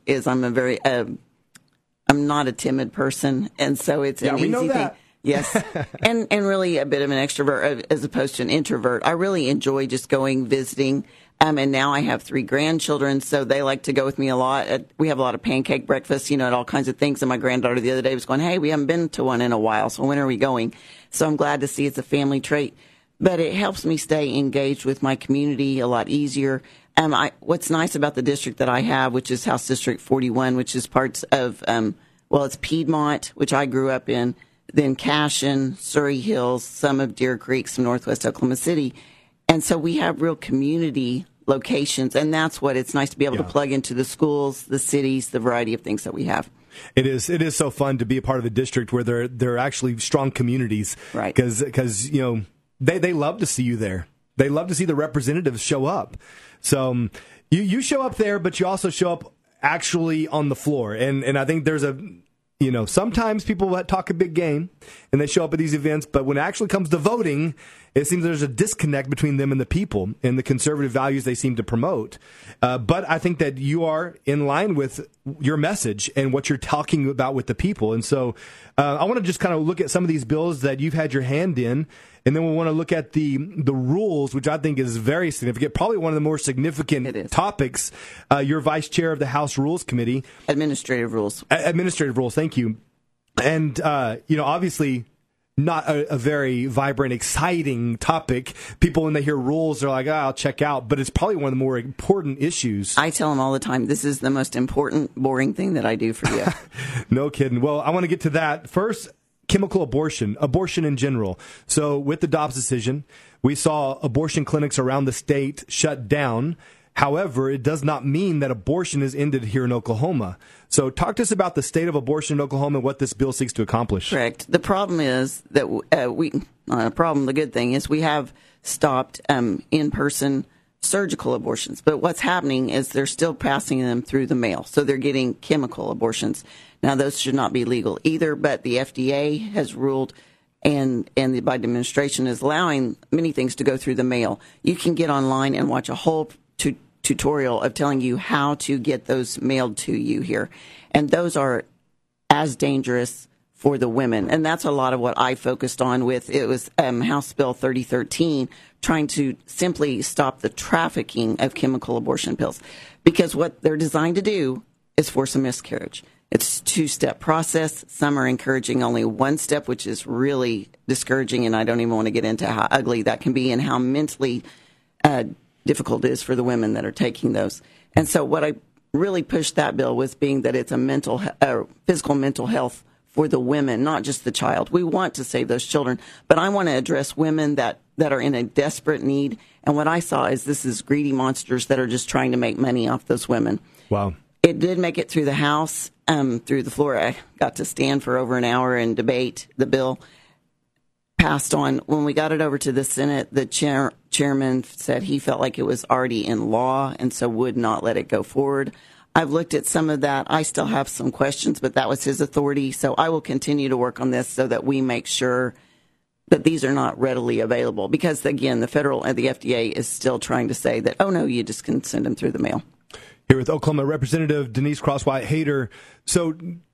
I'm not a timid person, and so it's an easy thing. Yes, and really a bit of an extrovert as opposed to an introvert. I really enjoy just going, visiting, and now I have 3 grandchildren, so they like to go with me a lot. We have a lot of pancake breakfasts, at all kinds of things, and my granddaughter the other day was going, hey, we haven't been to one in a while, so when are we going? So I'm glad to see it's a family trait. But it helps me stay engaged with my community a lot easier. What's nice about the district that I have, which is House District 41, which is parts of, it's Piedmont, which I grew up in, then Cashin, Surrey Hills, some of Deer Creek, some Northwest Oklahoma City. And so we have real community locations, and that's what it's nice to be able to plug into the schools, the cities, the variety of things that we have. It is so fun to be a part of a district where there are actually strong communities, right? Because they love to see you there. They love to see the representatives show up. So you show up there, but you also show up actually on the floor. And I think there's sometimes people talk a big game and they show up at these events, but when it actually comes to voting, it seems there's a disconnect between them and the people and the conservative values they seem to promote. But I think that you are in line with your message and what you're talking about with the people. And so I want to just kind of look at some of these bills that you've had your hand in, and then we want to look at the rules, which I think is very significant, probably one of the more significant topics. You're vice chair of the House Rules Committee. Administrative rules. Administrative rules, thank you. And, obviously not a very vibrant, exciting topic. People, when they hear rules, they're like, I'll check out. But it's probably one of the more important issues. I tell them all the time, this is the most important, boring thing that I do for you. No kidding. Well, I want to get to that. First, chemical abortion in general. So with the Dobbs decision, we saw abortion clinics around the state shut down. However, it does not mean that abortion is ended here in Oklahoma. So talk to us about the state of abortion in Oklahoma and what this bill seeks to accomplish. Correct. The problem is that the good thing is we have stopped in-person surgical abortions. But what's happening is they're still passing them through the mail. So they're getting chemical abortions. Now, those should not be legal either, but the FDA has ruled and the Biden administration is allowing many things to go through the mail. You can get online and watch a whole tutorial of telling you how to get those mailed to you here. And those are as dangerous for the women. And that's a lot of what I focused on with, it was House Bill 3013, trying to simply stop the trafficking of chemical abortion pills. Because what they're designed to do is force a miscarriage. It's a two-step process. Some are encouraging only one step, which is really discouraging, and I don't even want to get into how ugly that can be and how mentally difficult it is for the women that are taking those. And so what I really pushed that bill was being that it's a physical mental health for the women, not just the child. We want to save those children, but I want to address women that are in a desperate need. And what I saw is this is greedy monsters that are just trying to make money off those women. Wow. It did make it through the House, through the floor. I got to stand for over an hour and debate the bill. Passed on. When we got it over to the Senate, the chairman said he felt like it was already in law and so would not let it go forward. I've looked at some of that. I still have some questions, but that was his authority. So I will continue to work on this so that we make sure that these are not readily available. Because, again, the federal and the FDA is still trying to say that, oh, no, you just can send them through the mail. Here with Oklahoma Representative Denise Cross-White-Hader. So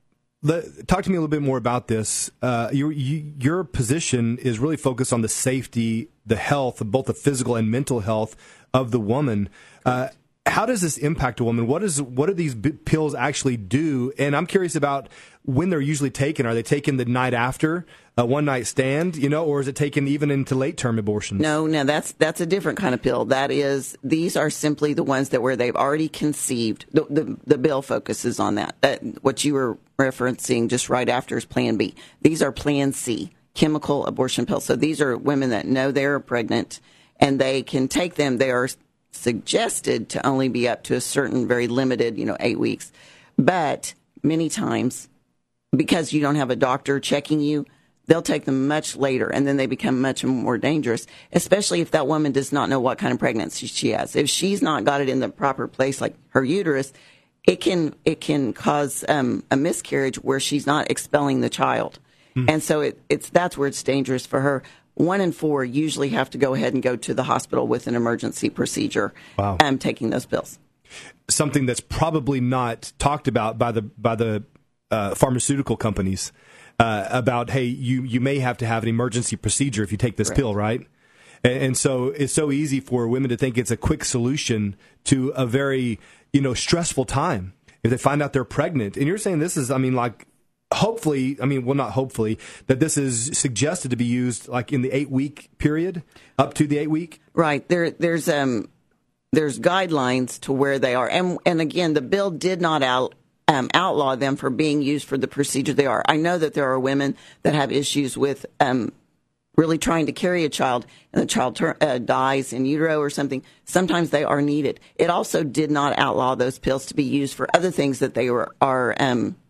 talk to me a little bit more about this. Your position is really focused on the safety, the health, both the physical and mental health of the woman. How does this impact a woman? What do these pills actually do? And I'm curious about when they're usually taken. Are they taken the night after, a one-night stand, or is it taken even into late-term abortions? No, that's a different kind of pill. These are simply the ones where they've already conceived. The bill focuses on that. What you were referencing just right after is Plan B. These are Plan C, chemical abortion pills. So these are women that know they're pregnant, and they can take them. They are suggested to only be up to a certain very limited, 8 weeks. But many times, because you don't have a doctor checking you, they'll take them much later, and then they become much more dangerous, especially if that woman does not know what kind of pregnancy she has. If she's not got it in the proper place, like her uterus, it can cause a miscarriage where she's not expelling the child. And so that's where it's dangerous for her. 1 in 4 usually have to go ahead and go to the hospital with an emergency procedure. Wow. Taking those pills. Something that's probably not talked about by the pharmaceutical companies about, hey, you may have to have an emergency procedure if you take this pill, right? And so it's so easy for women to think it's a quick solution to a very, stressful time if they find out they're pregnant. And you're saying this is, hopefully, not hopefully, that this is suggested to be used like in the 8-week period, up to the 8-week? Right. There's guidelines to where they are. And again, the bill did not outlaw them for being used for the procedure they are. I know that there are women that have issues with really trying to carry a child, and the child dies in utero or something. Sometimes they are needed. It also did not outlaw those pills to be used for other things that they are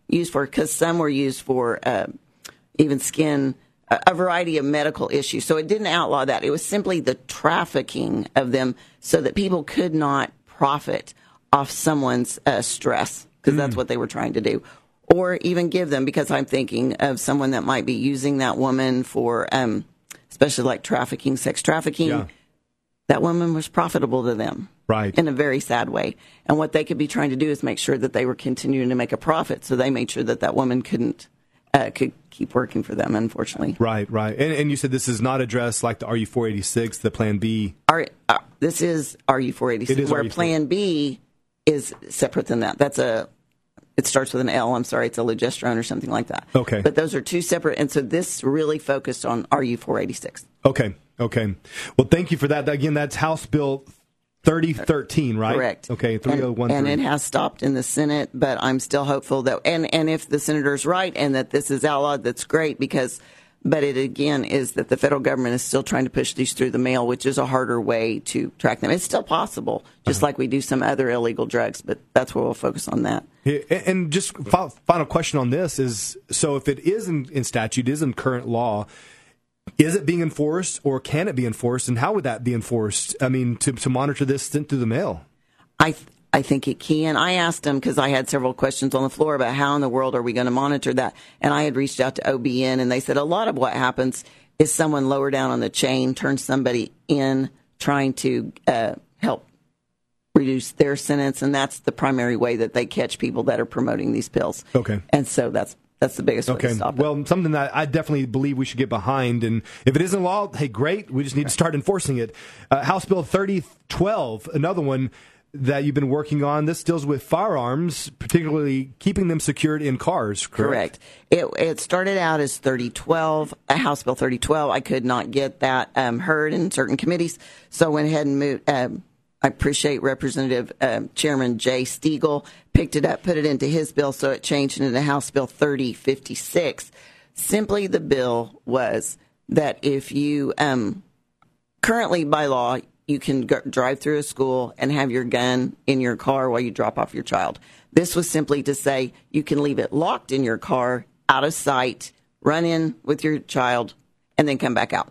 used for, because some were used for even skin, a variety of medical issues. So it didn't outlaw that. It was simply the trafficking of them so that people could not profit off someone's stress, because that's what they were trying to do. Or even give them, because I'm thinking of someone that might be using that woman for, especially like trafficking, sex trafficking. Yeah. That woman was profitable to them. Right. In a very sad way. And what they could be trying to do is make sure that they were continuing to make a profit. So they made sure that that woman could keep working for them, unfortunately. Right. And you said this is not addressed like the RU-486, the Plan B. This is RU-486, where Plan B is separate than that. It starts with an L. I'm sorry, it's a Legestrone or something like that. Okay. But those are two separate, and so this really focused on RU-486. Okay. Well, thank you for that. Again, that's House Bill 3013, right? Correct. Okay, 3013. And it has stopped in the Senate, but I'm still hopeful that, and if the senator's right and that this is outlawed, that's great, but it again is that the federal government is still trying to push these through the mail, which is a harder way to track them. It's still possible, just like we do some other illegal drugs, but that's where we'll focus on that. And just final question on this is, so if it is in statute, is in current law, is it being enforced, or can it be enforced, and how would that be enforced? I mean, to monitor this sent through the mail? I think it can. I asked them, because I had several questions on the floor about how in the world are we going to monitor that. And I had reached out to OBN, and they said a lot of what happens is someone lower down on the chain turns somebody in trying to help reduce their sentence, and that's the primary way that they catch people that are promoting these pills. Okay. And so that's the biggest way to stop it. Well, something that I definitely believe we should get behind, and if it isn't law, hey, great. We just need to start enforcing it. House Bill 3012, another one that you've been working on. This deals with firearms, particularly keeping them secured in cars, correct? It started out as 3012, House Bill 3012. I could not get that heard in certain committees, so I went ahead and moved. I appreciate Representative Chairman Jay Stiegel picked it up, put it into his bill, so it changed into House Bill 3056. Simply, the bill was that if you currently by law, you can drive through a school and have your gun in your car while you drop off your child. This was simply to say you can leave it locked in your car, out of sight, run in with your child, and then come back out.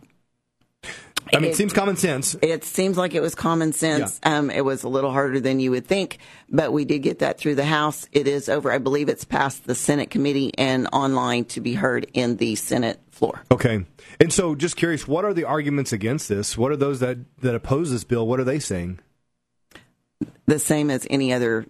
I mean, it seems common sense. It seems like it was common sense. Yeah. It was a little harder than you would think, but we did get that through the House. It is over. I believe it's passed the Senate committee and online to be heard in the Senate floor. Okay. And so just curious, what are the arguments against this? What are those that oppose this bill? What are they saying? The same as any other,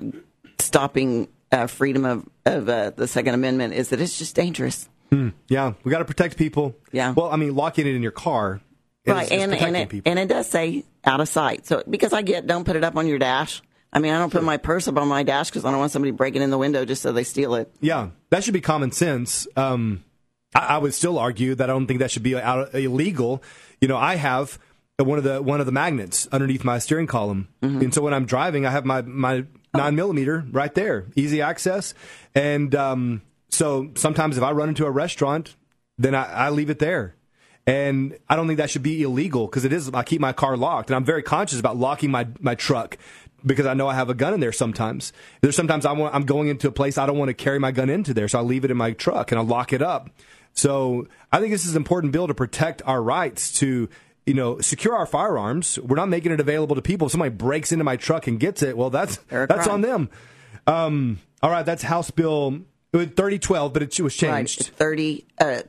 stopping freedom of the Second Amendment is that it's just dangerous. Yeah. We got to protect people. Yeah. Well, I mean, locking it in your car. Right, and it does say out of sight. So because don't put it up on your dash. I mean, I don't put my purse up on my dash because I don't want somebody breaking in the window just so they steal it. Yeah, that should be common sense. I would still argue that I don't think that should be illegal. I have one of the magnets underneath my steering column, and so when I'm driving, I have my 9mm right there, easy access. And so sometimes if I run into a restaurant, then I leave it there. And I don't think that should be illegal because it is. I keep my car locked, and I'm very conscious about locking my truck because I know I have a gun in there sometimes. There's sometimes I'm going into a place I don't want to carry my gun into there, so I leave it in my truck and I lock it up. So I think this is an important bill to protect our rights to, secure our firearms. We're not making it available to people. If somebody breaks into my truck and gets it, well, that's on them. All right, that's House Bill 3012, but it was changed. Right,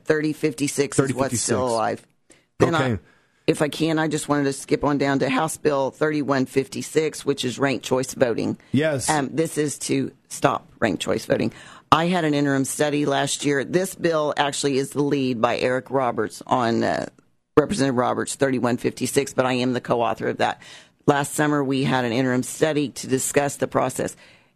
3056 is what's still alive. Then if I can, I just wanted to skip on down to House Bill 3156, which is ranked choice voting. Yes. This is to stop ranked choice voting. I had an interim study last year. This bill actually is the lead by Eric Roberts on Representative Roberts 3156, but I am the co-author of that. Last summer, we had an interim study to discuss the process.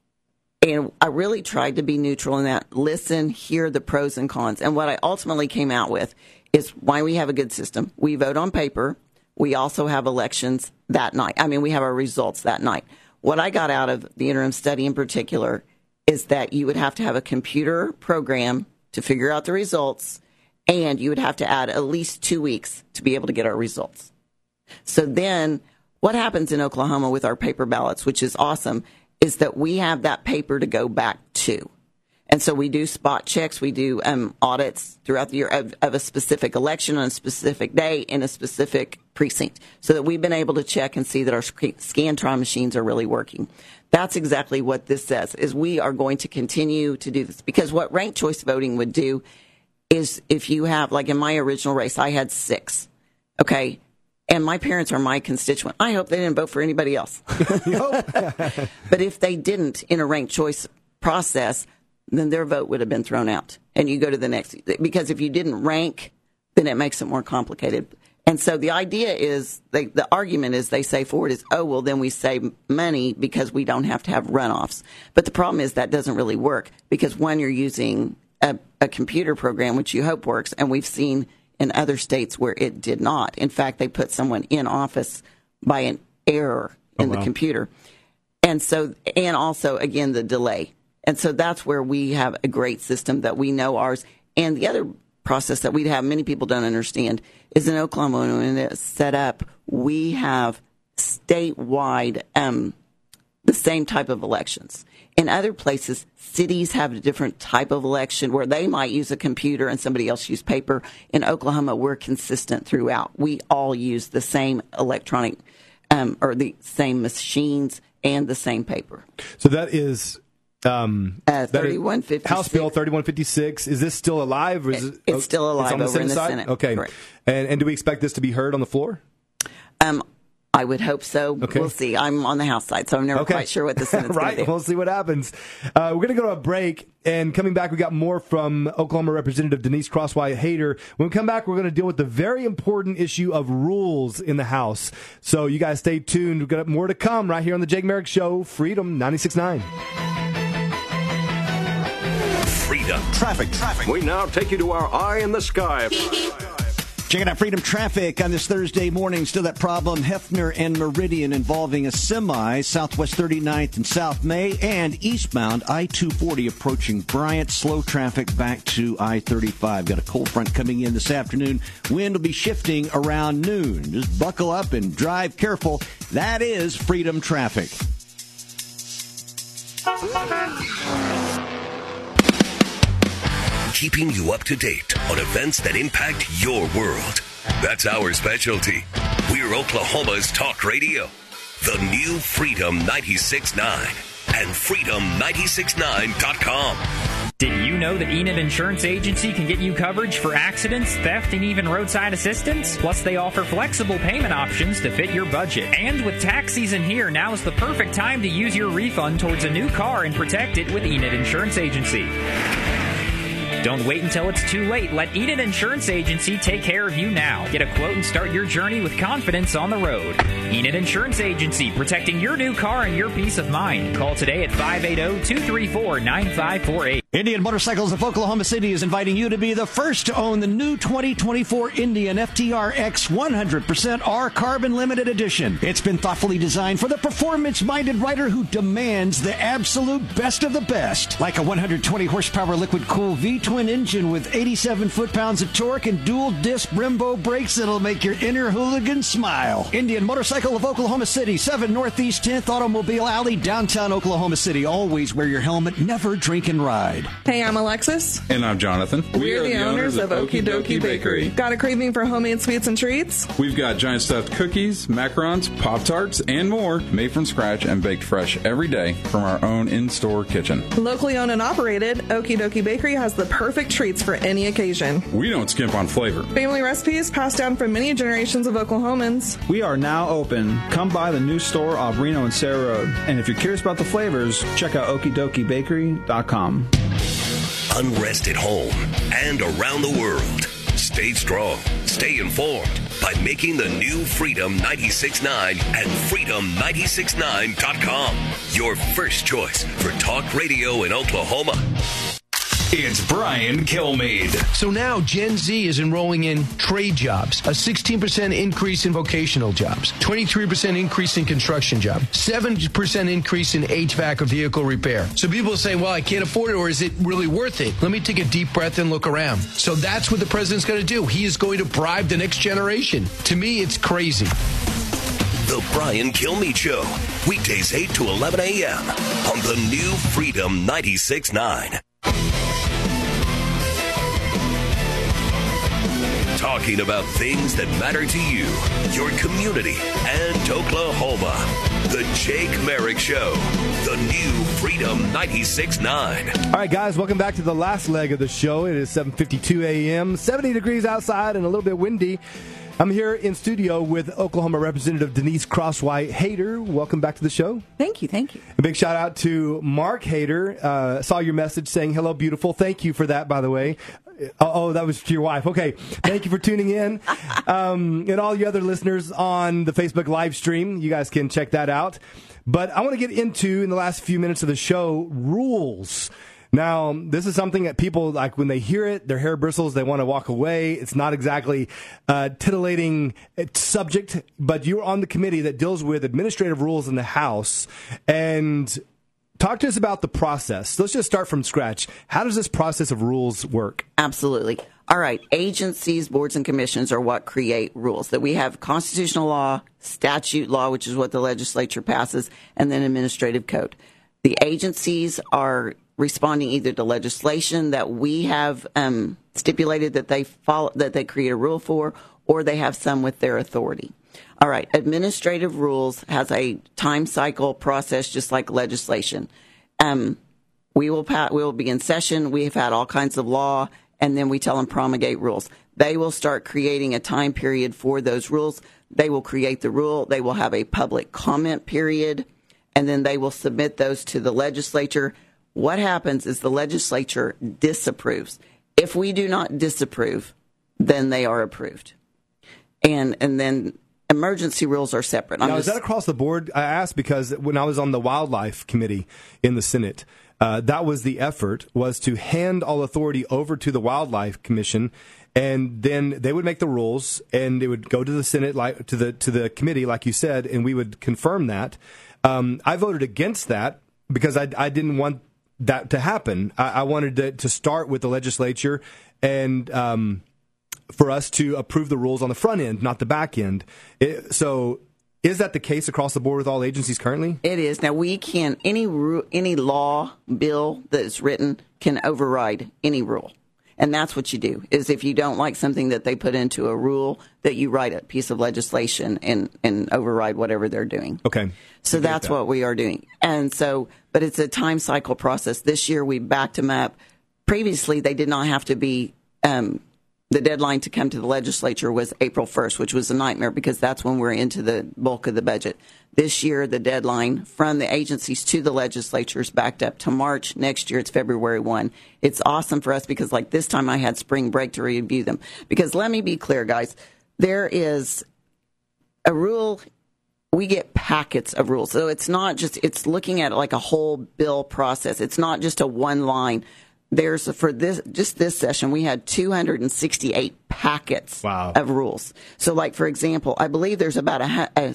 And I really tried to be neutral in that. Listen, hear the pros and cons. And what I ultimately came out with is why we have a good system. We vote on paper. We also have elections that night. I mean, we have our results that night. What I got out of the interim study in particular is that you would have to have a computer program to figure out the results, and you would have to add at least 2 weeks to be able to get our results. So then what happens in Oklahoma with our paper ballots, which is awesome, is that we have that paper to go back to. And so we do spot checks. We do audits throughout the year of a specific election on a specific day in a specific precinct, so that we've been able to check and see that our Scantron machines are really working. That's exactly what this says, is we are going to continue to do this. Because what ranked choice voting would do is, if you have, like in my original race, I had 6, okay? And my parents are my constituent. I hope they didn't vote for anybody else. But if they didn't in a ranked choice process, then their vote would have been thrown out. And you go to the next. Because if you didn't rank, then it makes it more complicated. And so the idea is, the argument is, they say forward is, oh, well, then we save money because we don't have to have runoffs. But the problem is that doesn't really work, because when you're using a computer program, which you hope works, and we've seen in other states where it did not. In fact, they put someone in office by an error in the computer. And so, and also, again, the delay. And so that's where we have a great system that we know ours. And the other process that we have, many people don't understand, is in Oklahoma, when it's set up, we have statewide the same type of elections. In other places, cities have a different type of election where they might use a computer and somebody else use paper. In Oklahoma, we're consistent throughout. We all use the same electronic or the same machines and the same paper. So that is 3156. House Bill 3156. Is this still alive? Or is it's still alive over in the Senate. Okay. Correct. And do we expect this to be heard on the floor? I would hope so. Okay. We'll see. I'm on the House side, so I'm never quite sure what the Senate's going to do. We'll see what happens. We're going to go to a break, and coming back, we got more from Oklahoma Representative Denise Crosswhite-Hayter. When we come back, we're going to deal with the very important issue of rules in the House. So you guys stay tuned. We've got more to come right here on the Jake Merrick Show, Freedom 96.9. Freedom. Traffic. We now take you to our eye in the sky. Checking out Freedom Traffic on this Thursday morning. Still that problem, Hefner and Meridian, involving a semi, Southwest 39th and South May, and eastbound I-240 approaching Bryant. Slow traffic back to I-35. Got a cold front coming in this afternoon. Wind will be shifting around noon. Just buckle up and drive careful. That is Freedom Traffic. Keeping you up to date on events that impact your world. That's our specialty. We're Oklahoma's talk radio. The new Freedom 96.9 and Freedom969.com. Did you know that Enid Insurance Agency can get you coverage for accidents, theft, and even roadside assistance? Plus, they offer flexible payment options to fit your budget. And with tax season here, now is the perfect time to use your refund towards a new car and protect it with Enid Insurance Agency. Don't wait until it's too late. Let Enid Insurance Agency take care of you now. Get a quote and start your journey with confidence on the road. Enid Insurance Agency, protecting your new car and your peace of mind. Call today at 580-234-9548. Indian Motorcycles of Oklahoma City is inviting you to be the first to own the new 2024 Indian FTRX 100% R Carbon Limited Edition. It's been thoughtfully designed for the performance-minded rider who demands the absolute best of the best. Like a 120 horsepower liquid-cooled V-twin engine with 87 foot-pounds of torque and dual-disc Brembo brakes that'll make your inner hooligan smile. Indian Motorcycle of Oklahoma City, 7 Northeast 10th Automobile Alley, downtown Oklahoma City. Always wear your helmet, never drink and ride. Hey, I'm Alexis. And I'm Jonathan. We are the owners of Okie Dokie Bakery. Got a craving for homemade sweets and treats? We've got giant stuffed cookies, macarons, Pop-Tarts, and more made from scratch and baked fresh every day from our own in-store kitchen. Locally owned and operated, Okie Dokie Bakery has the perfect treats for any occasion. We don't skimp on flavor. Family recipes passed down from many generations of Oklahomans. We are now open. Come by the new store off Reno and Sarah Road. And if you're curious about the flavors, check out okiedokibakery.com. Unrest at home and around the world. Stay strong, stay informed by making the new Freedom 96.9 and Freedom969.com your first choice for talk radio in Oklahoma. It's Brian Kilmeade. So now Gen Z is enrolling in trade jobs, a 16% increase in vocational jobs, 23% increase in construction jobs, 7% increase in HVAC or vehicle repair. So people say, well, I can't afford it, or is it really worth it? Let me take a deep breath and look around. So that's what the president's going to do. He is going to bribe the next generation. To me, it's crazy. The Brian Kilmeade Show, weekdays 8 to 11 a.m. on the new Freedom 96.9. talking about things that matter to you, your community, and Oklahoma. The Jake Merrick Show, the new Freedom 96.9. All right, guys, welcome back to the last leg of the show. It is 7:52 a.m., 70 degrees outside and a little bit windy. I'm here in studio with Oklahoma Representative Denise Crosswhite Hayter. Welcome back to the show. Thank you. A big shout out to Mark Hayter. Saw your message saying, hello, beautiful. Thank you for that, by the way. Oh, that was to your wife. Okay. Thank you for tuning in. And all you other listeners on the Facebook live stream, you guys can check that out. But I want to get into, in the last few minutes of the show, rules. Now, this is something that people, like, when they hear it, their hair bristles, they want to walk away. It's not exactly a titillating subject, but you're on the committee that deals with administrative rules in the House. And talk to us about the process. Let's just start from scratch. How does this process of rules work? Absolutely. All right. Agencies, boards, and commissions are what create rules. That we have constitutional law, statute law, which is what the legislature passes, and then administrative code. The agencies are responding either to legislation that we have stipulated that they follow, that they create a rule for, or they have some with their authority. All right, administrative rules has a time cycle process just like legislation. We will be in session. We have had all kinds of law, and then we tell them promulgate rules. They will start creating a time period for those rules. They will create the rule. They will have a public comment period, and then they will submit those to the legislature. What happens is the legislature disapproves. If we do not disapprove, then they are approved. And then emergency rules are separate. Now, is that across the board? I asked because when I was on the Wildlife Committee in the Senate, that was the effort, was to hand all authority over to the Wildlife Commission, and then they would make the rules, and it would go to the Senate, like to the committee, like you said, and we would confirm that. I voted against that because I didn't want that to happen. I wanted to start with the legislature and for us to approve the rules on the front end, not the back end. So is that the case across the board with all agencies currently? It is. Now, we can, any law, bill that is written can override any rule. And that's what you do, is if you don't like something that they put into a rule, that you write a piece of legislation and override whatever they're doing. Okay. So that's what we are doing. And so, but it's a time cycle process. This year we backed them up. Previously, they did not have to be, the deadline to come to the legislature was April 1st, which was a nightmare because that's when we're into the bulk of the budget. This year, the deadline from the agencies to the legislature is backed up to March. Next year, it's February 1. It's awesome for us because, like, this time I had spring break to review them. Because let me be clear, guys, there is a rule. We get packets of rules. So it's not just, it's looking at it like a whole bill process. It's not just a one line. For this session, we had 268 packets of rules. So, like, for example, I believe there's about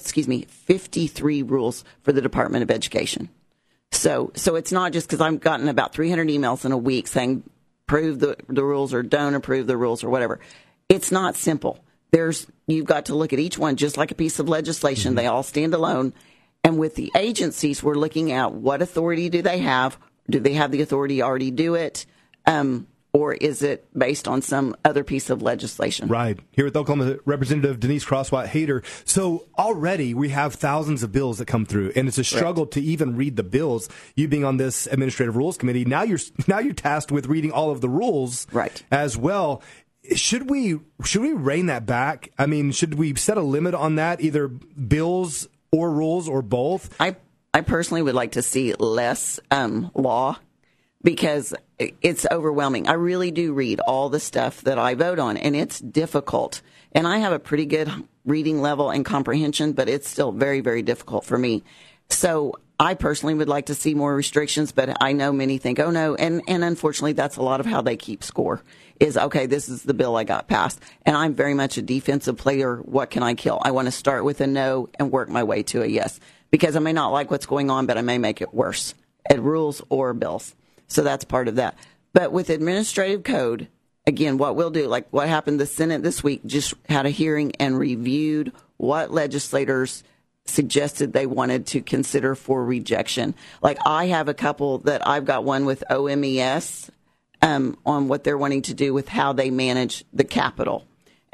53 rules for the Department of Education. So it's not just because I've gotten about 300 emails in a week saying approve the rules or don't approve the rules or whatever. It's not simple. You've got to look at each one just like a piece of legislation. They all stand alone. And with the agencies, we're looking at what authority do they have? Do they have the authority to already do it? Or is it based on some other piece of legislation? Right. Here with Oklahoma Representative Denise Crosswhite Hayter. So already we have thousands of bills that come through, and it's a struggle to even read the bills. You being on this Administrative Rules Committee, now you're tasked with reading all of the rules as well. Should we rein that back? I mean, should we set a limit on that, either bills or rules or both? I personally would like to see less law because it's overwhelming. I really do read all the stuff that I vote on, and it's difficult. And I have a pretty good reading level and comprehension, but it's still very, very difficult for me. So I personally would like to see more restrictions, but I know many think, oh, no. And unfortunately, that's a lot of how they keep score is, okay, this is the bill I got passed. And I'm very much a defensive player. What can I kill? I want to start with a no and work my way to a yes. Because I may not like what's going on, but I may make it worse at rules or bills. So that's part of that. But with administrative code, again, what we'll do, like what happened, the Senate this week just had a hearing and reviewed what legislators suggested they wanted to consider for rejection. Like I have a couple that I've got one with OMES on what they're wanting to do with how they manage the Capitol.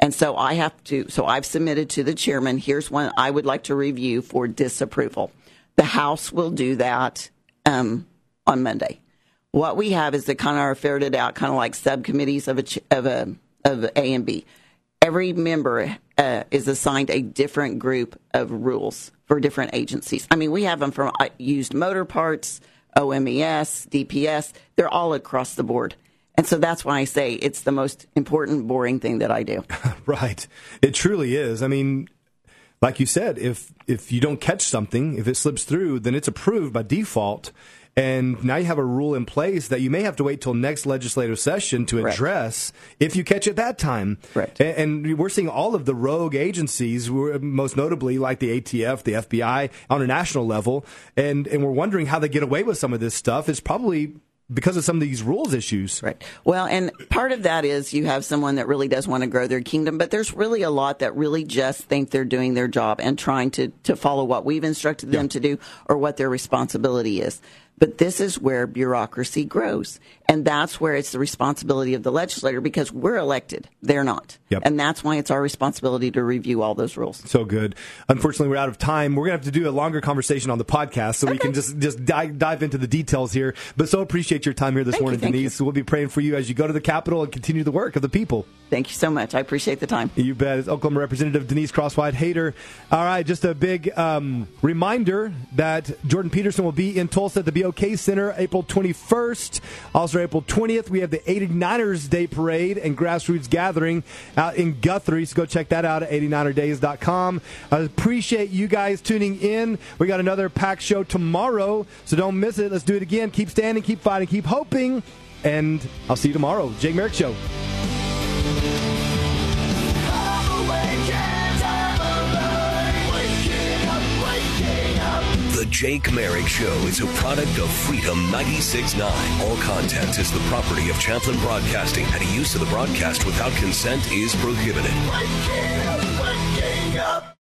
And so I've submitted to the chairman, here's one I would like to review for disapproval. The House will do that on Monday. What we have is kind of are ferreted out, kind of like subcommittees of A and B. Every member is assigned a different group of rules for different agencies. I mean, we have them from used motor parts, OMES, DPS. They're all across the board. And so that's why I say it's the most important, boring thing that I do. Right. It truly is. I mean, like you said, if you don't catch something, if it slips through, then it's approved by default. And now you have a rule in place that you may have to wait till next legislative session to address if you catch it that time. Right. And we're seeing all of the rogue agencies, most notably like the ATF, the FBI, on a national level. And we're wondering how they get away with some of this stuff. It's probably because of some of these rules issues. Right. Well, and part of that is you have someone that really does want to grow their kingdom, but there's really a lot that really just think they're doing their job and trying to follow what we've instructed them to do or what their responsibility is. But this is where bureaucracy grows. And that's where it's the responsibility of the legislator because we're elected. They're not. Yep. And that's why it's our responsibility to review all those rules. So good. Unfortunately, we're out of time. We're going to have to do a longer conversation on the podcast so we can just dive into the details here. But so appreciate your time here this morning, Denise. So we'll be praying for you as you go to the Capitol and continue the work of the people. Thank you so much. I appreciate the time. You bet. It's Oklahoma Representative Denise Crosswhite-Hayter. All right, just a big reminder that Jordan Peterson will be in Tulsa at the BOK Center April 21st. Also, April 20th, we have the 89ers Day Parade and Grassroots Gathering out in Guthrie. So go check that out at 89erdays.com. I appreciate you guys tuning in. We got another packed show tomorrow, so don't miss it. Let's do it again. Keep standing, keep fighting, keep hoping, and I'll see you tomorrow. Jake Merrick Show. The Jake Merrick Show is a product of Freedom 96.9. All content is the property of Champlin Broadcasting, and use of the broadcast without consent is prohibited.